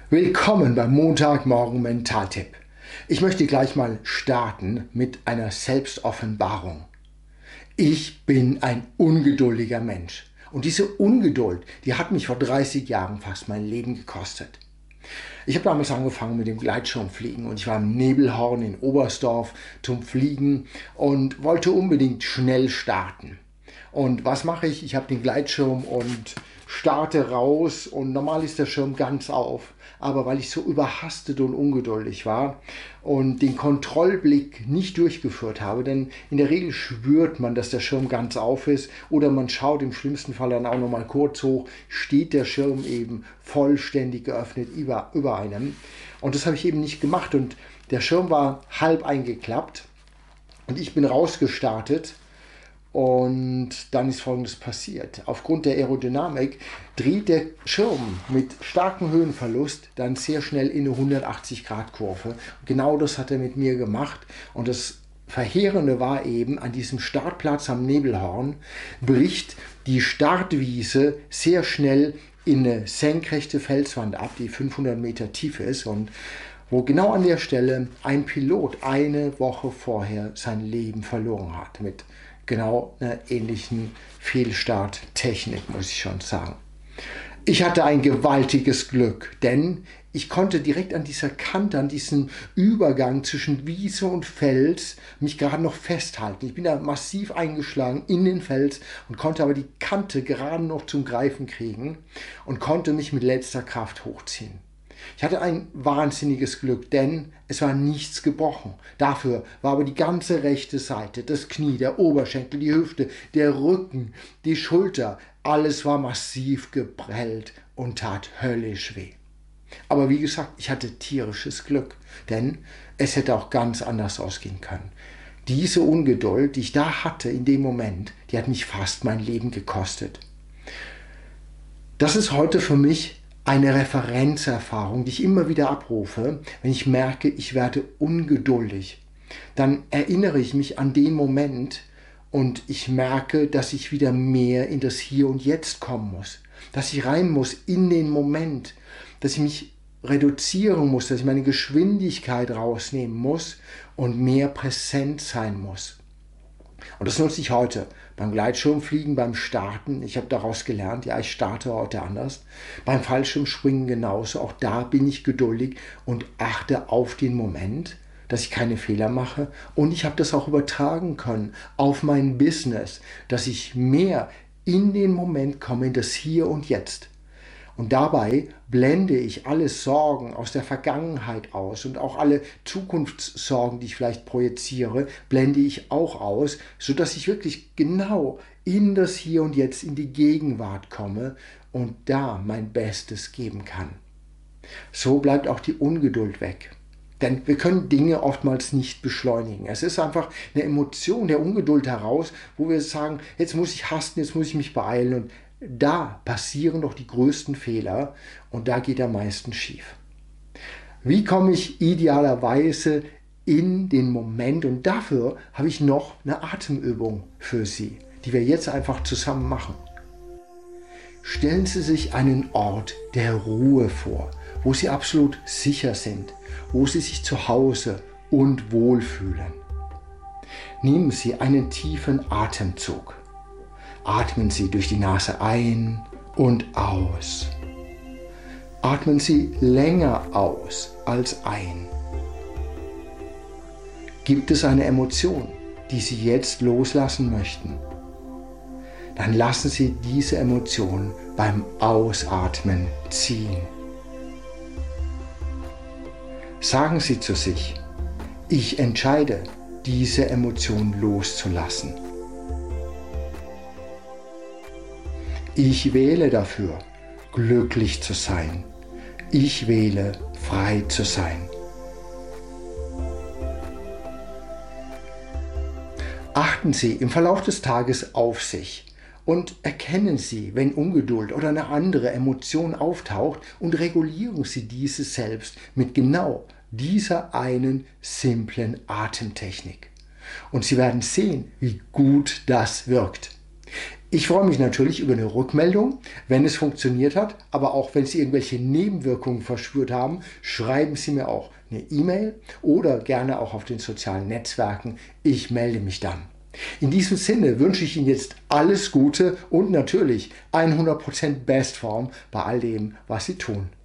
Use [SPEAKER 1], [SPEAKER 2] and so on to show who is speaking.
[SPEAKER 1] Willkommen beim Montagmorgen Mentaltipp. Ich möchte gleich mal starten mit einer Selbstoffenbarung. Ich bin ein ungeduldiger Mensch. Und diese Ungeduld, die hat mich vor 30 Jahren fast mein Leben gekostet. Ich habe damals angefangen mit dem Gleitschirmfliegen und ich war im Nebelhorn in Oberstdorf zum Fliegen und wollte unbedingt schnell starten. Und was mache ich? Ich habe den Gleitschirm und starte raus und normal ist der Schirm ganz auf. Aber weil ich so überhastet und ungeduldig war und den Kontrollblick nicht durchgeführt habe, denn in der Regel spürt man, dass der Schirm ganz auf ist oder man schaut im schlimmsten Fall dann auch noch mal kurz hoch, steht der Schirm eben vollständig geöffnet über einem. Und das habe ich eben nicht gemacht und der Schirm war halb eingeklappt und ich bin rausgestartet. Und dann ist Folgendes passiert. Aufgrund der Aerodynamik dreht der Schirm mit starkem Höhenverlust dann sehr schnell in eine 180-Grad-Kurve. Genau das hat er mit mir gemacht. Und das Verheerende war eben, an diesem Startplatz am Nebelhorn bricht die Startwiese sehr schnell in eine senkrechte Felswand ab, die 500 Meter tief ist und wo genau an der Stelle ein Pilot eine Woche vorher sein Leben verloren hat, mit genau einer ähnlichen Fehlstarttechnik, muss ich schon sagen. Ich hatte ein gewaltiges Glück, denn ich konnte direkt an dieser Kante, an diesem Übergang zwischen Wiese und Fels mich gerade noch festhalten. Ich bin da massiv eingeschlagen in den Fels und konnte aber die Kante gerade noch zum Greifen kriegen und konnte mich mit letzter Kraft hochziehen. Ich hatte ein wahnsinniges Glück, denn es war nichts gebrochen. Dafür war aber die ganze rechte Seite, das Knie, der Oberschenkel, die Hüfte, der Rücken, die Schulter, alles war massiv geprellt und tat höllisch weh. Aber wie gesagt, ich hatte tierisches Glück, denn es hätte auch ganz anders ausgehen können. Diese Ungeduld, die ich da hatte in dem Moment, die hat mich fast mein Leben gekostet. Das ist heute für mich eine Referenzerfahrung, die ich immer wieder abrufe, wenn ich merke, ich werde ungeduldig. Dann erinnere ich mich an den Moment und ich merke, dass ich wieder mehr in das Hier und Jetzt kommen muss. Dass ich rein muss in den Moment, dass ich mich reduzieren muss, dass ich meine Geschwindigkeit rausnehmen muss und mehr präsent sein muss. Und das nutze ich heute beim Gleitschirmfliegen, beim Starten. Ich habe daraus gelernt, ja, ich starte heute anders. Beim Fallschirmspringen genauso. Auch da bin ich geduldig und achte auf den Moment, dass ich keine Fehler mache. Und ich habe das auch übertragen können auf mein Business, dass ich mehr in den Moment komme, in das Hier und Jetzt. Und dabei blende ich alle Sorgen aus der Vergangenheit aus und auch alle Zukunftssorgen, die ich vielleicht projiziere, blende ich auch aus, sodass ich wirklich genau in das Hier und Jetzt, in die Gegenwart komme und da mein Bestes geben kann. So bleibt auch die Ungeduld weg. Denn wir können Dinge oftmals nicht beschleunigen. Es ist einfach eine Emotion der Ungeduld heraus, wo wir sagen, jetzt muss ich hasten, jetzt muss ich mich beeilen und da passieren doch die größten Fehler und da geht am meisten schief. Wie komme ich idealerweise in den Moment? Und dafür habe ich noch eine Atemübung für Sie, die wir jetzt einfach zusammen machen. Stellen Sie sich einen Ort der Ruhe vor, wo Sie absolut sicher sind, wo Sie sich zu Hause und wohlfühlen. Nehmen Sie einen tiefen Atemzug. Atmen Sie durch die Nase ein und aus. Atmen Sie länger aus als ein. Gibt es eine Emotion, die Sie jetzt loslassen möchten? Dann lassen Sie diese Emotion beim Ausatmen ziehen. Sagen Sie zu sich, ich entscheide, diese Emotion loszulassen. Ich wähle dafür, glücklich zu sein. Ich wähle, frei zu sein. Achten Sie im Verlauf des Tages auf sich und erkennen Sie, wenn Ungeduld oder eine andere Emotion auftaucht und regulieren Sie diese selbst mit genau dieser einen simplen Atemtechnik. Und Sie werden sehen, wie gut das wirkt. Ich freue mich natürlich über eine Rückmeldung, wenn es funktioniert hat, aber auch wenn Sie irgendwelche Nebenwirkungen verspürt haben, schreiben Sie mir auch eine E-Mail oder gerne auch auf den sozialen Netzwerken. Ich melde mich dann. In diesem Sinne wünsche ich Ihnen jetzt alles Gute und natürlich 100% Bestform bei all dem, was Sie tun.